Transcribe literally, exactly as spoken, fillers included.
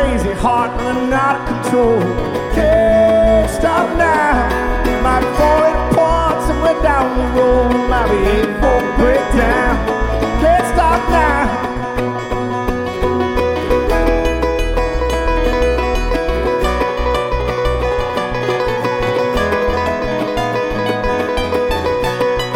crazy heart running out of control. Can't stop now. Might be falling apart somewhere down the road. Might be